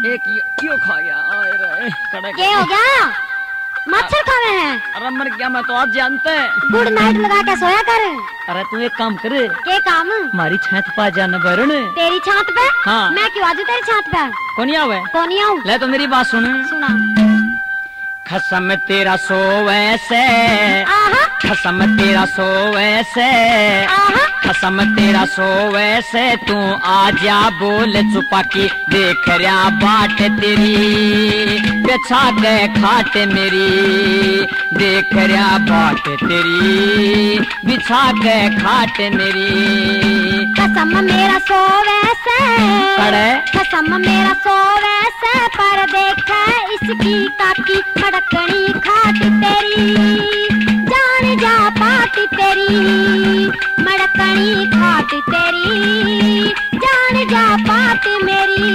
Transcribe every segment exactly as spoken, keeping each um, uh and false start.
एक क्यों खा गया? आए रे कड़क। क्या हो गया? मच्छर खा रहे हैं? अरे मर गया मैं तो आज जानते हैं। गुड नाइट लगा के सोया कर। अरे तू एक काम कर। क्या काम? हमारी छत पा जाना बरन। तेरी छत पे? हाँ। मैं क्यों आजू तेरी छत पे? कौन आवे? कौन आऊं? ले तो मेरी बात सुन। सुना। खसम तेरा सो वैसे, खसम तेरा सो वैसे, खसम तेरा सो वैसे, तू आजा बोल छुपा की देख रहा बाट तेरी, बिछा गए खाट मेरी, देख रहा बाट तेरी, बिछा गए खाट मेरी। कसम मेरा सो वैसे, कड़े कसम मेरा सो वैसे, पर देखा इसकी काकी मड़कनी खाट तेरी, जान जा पाती तेरी, मड़कनी खाट तेरी, जान जा पाती मेरी।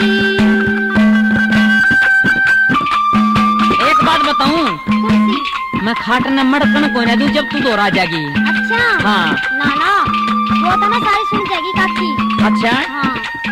एक बात बताऊं, मैं खाट न मड़कन को न दूं जब तू दोहरा जागी। अच्छा हाँ। ना ना वो तो मैं सारी सुन जाएगी काकी। अच्छा हाँ।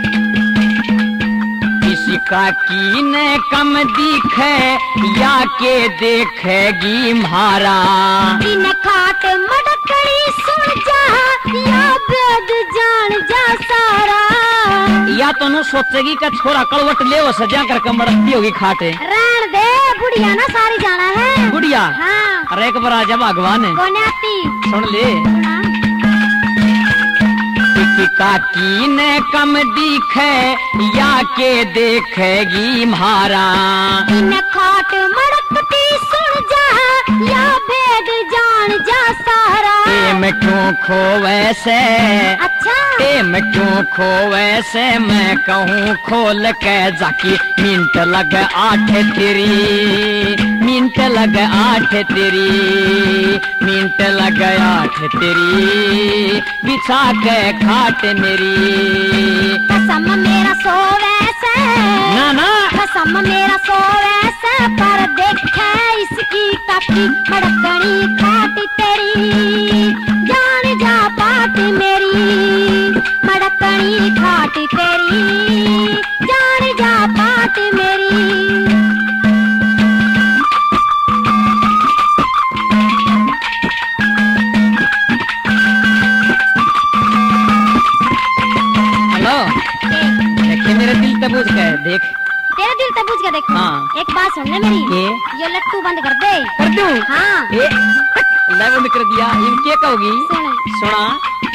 किसी काकी ने कम दिखे या के देखेगी म्हारा, इन खाट मड़कनी सुन जा या बेद जान जा सारा, या तो नु सोचेगी का छोरा कड़वट ले वो सजा कर मड़कती होगी खाटे। रहन दे बुढ़िया ना सारी जाना है। बुढ़िया? हाँ। अरे एक बार आजा भगवान। कौन आती? सुन ले। सुना। किसी काकी ने कम दिखे या के देखेगी म्हारा, इन खाट मड़कती सुन जा या भेद जान जा सारा। ए मैं क्यों खो वैसे, अच्छा ए मैं क्यों खो वैसे, मैं कहूँ खोल के जाकी मिनट लग आठ तेरी, मिनट लग आठ तेरी, मिनट लग आठ तेरी, बिछा के खाट मेरी। कसम मेरा सो वैसे, ना ना कसम मेरा सो वैसे, पर देखा इसकी काकी मड़कनी खाट तेरी, जान जा पाट मेरी, मड़कनी खाट तेरी, जान जा पाट मेरी। हेलो, देखिए मेरे दिल तबूज का है, देख तेरे दिल तबूज का देख। हाँ। एक बात सुन ले मेरी। ये ये लट्टू बंद कर दे। कर दूं? हाँ। ये ले बंद कर दिया। इन क्या कहोगी? सुन। सुना।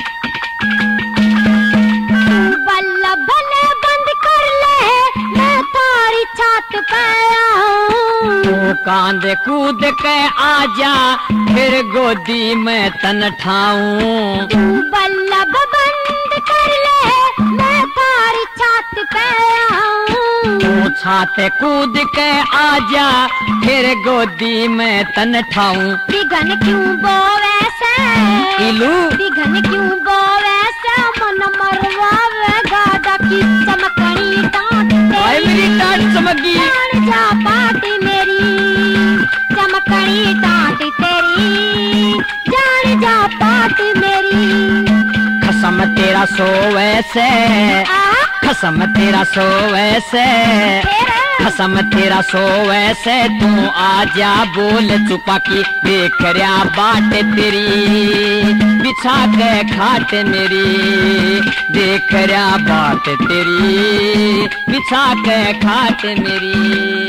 बल्ला बल्ले बंद कर ले, मैं तारी छत पे आऊं। तू कांद कूद के आजा, फिर गोदी में तन ठाऊं। तू बल्ला बंद कर ले, मैं तारी छत पे आऊं। तू छाते कूद के आजा, फिर गोदी में तन ठाऊं। बिघन क्यों बो वैसे, इलू बिघन क्यों बो वैसे, मन मरवावेगा डाकी चमकनी डांट भाई तेरी, मेरी डांट चमकी। जान जा पाटी मेरी, चमकनी डांट तेरी, जान जा पाटी मेरी। कसम तेरा सो वैसे, कसम तेरा सो वैसे, कसम तेरा सो वैसे, तू आजा बोल छुपा की देख रहा बाट तेरी, बिछा के खाट मेरी, देख रहा बाट तेरी, बिछा के खाट मेरी।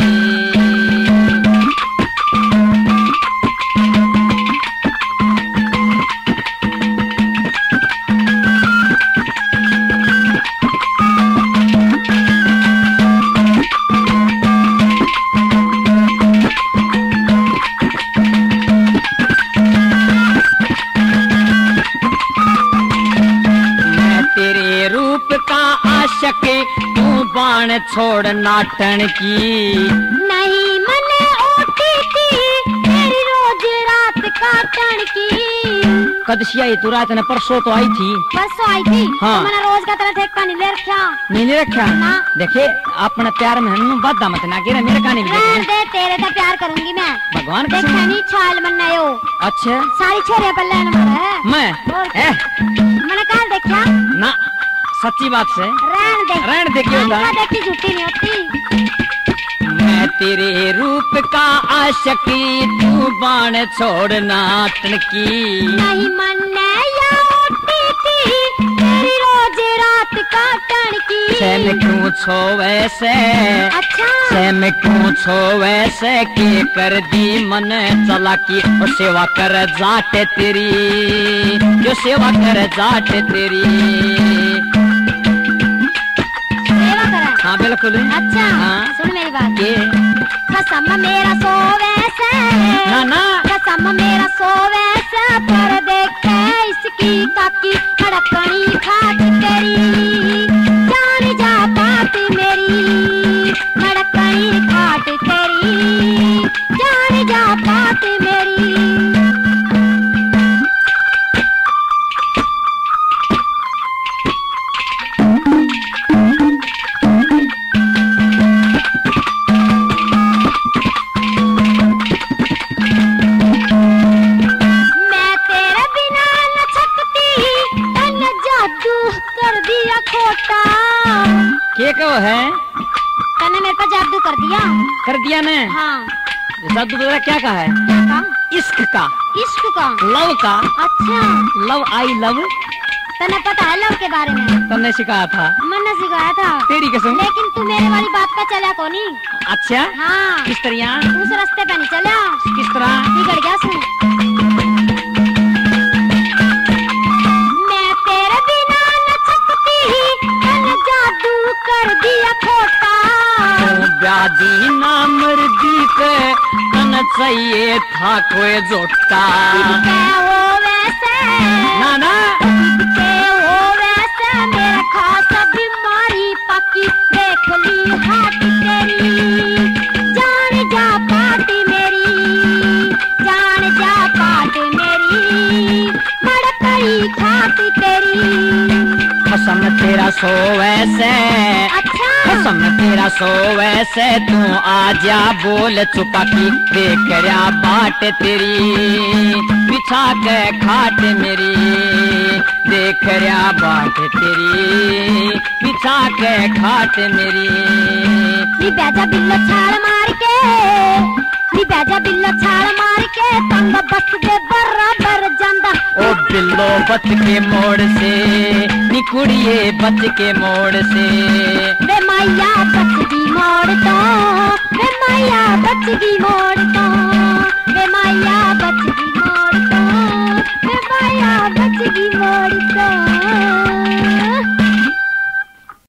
तू बाण छोड़ नाटन की, नहीं मने ओटी थी तेरी रोज रात काटन की। कदसी आई तू रात ने? परसों तो आई थी। परसों आई थी? हाँ। तो मैंने रोज का तरह ठेका नहीं ले रखा। नहीं ले रखा? देखे अपने प्यार में हम बाधा मत ना गिरे, मेरे कहानी भी रहने दे, तेरे से प्यार करूंगी मैं। भगवान देखा नहीं छाल बनना यो। अच्छा सारी छोरियां पर लेने वाला है मैं ए? मैंने कहा देखा ना, सच्ची बात से रहने दे, रहने दे, क्यों देखी झूठी नहीं होती। तेरे रूप का आशिकी तू बाण छोड़ना तनकी। नहीं मन या उठी थी तेरी रोज रात काटन की। से मैं क्यों छो वैसे, अच्छा से मैं क्यों छो वैसे के कर दी मन चलाकी। और सेवा कर जाटे तेरी, जो सेवा कर जाटे तेरी। सेवा करा? हाँ बिल्कुल। अच्छा हाँ। सुन मेरी बात। ये कसम मेरा सोवे से, ना ना कसम मेरा सोवे से पर देखे इसकी काकी खड़कनी खाट तेरी। जान जा बात मेरी खड़कनी खाट तेरी। जान जा बात मेरी। के को है? तने मेरे पर जादू कर दिया। कर दिया ने? हाँ। जादू तो क्या कहा है? क्या कहा? इश्क का, इश्क का, लव का। अच्छा लव आई लव। तने पता है लव के बारे में? तुमने सिखाया था? मैंने सिखाया था। तेरी कसम। लेकिन तू मेरे वाली बात का चला को नहीं। अच्छा हाँ। किस तरह? उस रास्ते पे नहीं चला। किस तरह? बिगड़ गया सुन। मैं तेरे बिना न सकती, तने जादू कर दिया खोटा। व्याधि ना मर्दी पे तन चाहिए था कोई जोटा। के हो वैसे ना ना के हो वैसे मेरा खास बीमारी पकी देख ली हाथ तेरी। जान जा पाट मेरी, जान जा पाट मेरी मड़कई खात तेरी। कसम तेरा सो वैसे, अच्छा कसम तेरा सो वैसे तू आजा बोल चुका की देख रहा बाट तेरी। बिछा के खाट मेरी देख रहा बाट तेरी। बिछा के खाट मेरी। नी बैजा बिल्लो छाल मार के, नी बैजा बिल्लो छाल मार के तंग बस दे बराबर जांदा। ओ बिल्लो बच के मोड़ से, निकुड़िए बच के मोड़ से। वे माया बच गई मोड़ तो, वे माया बच गई मोड़ तो, वे माया बच गई मोड़ तो, वे माया बच गई मोड़ तो।